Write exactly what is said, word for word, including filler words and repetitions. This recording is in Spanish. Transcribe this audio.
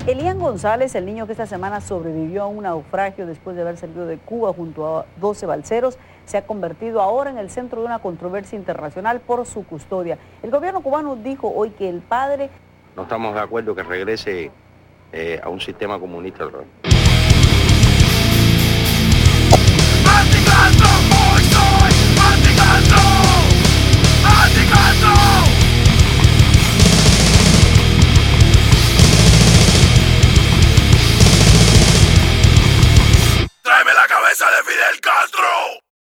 Elian González, el niño que esta semana sobrevivió a un naufragio después de haber salido de Cuba junto a doce balseros, se ha convertido ahora en el centro de una controversia internacional por su custodia. El gobierno cubano dijo hoy que el padre... No estamos de acuerdo que regrese eh, a un sistema comunista. Anti-class, no more soy, anti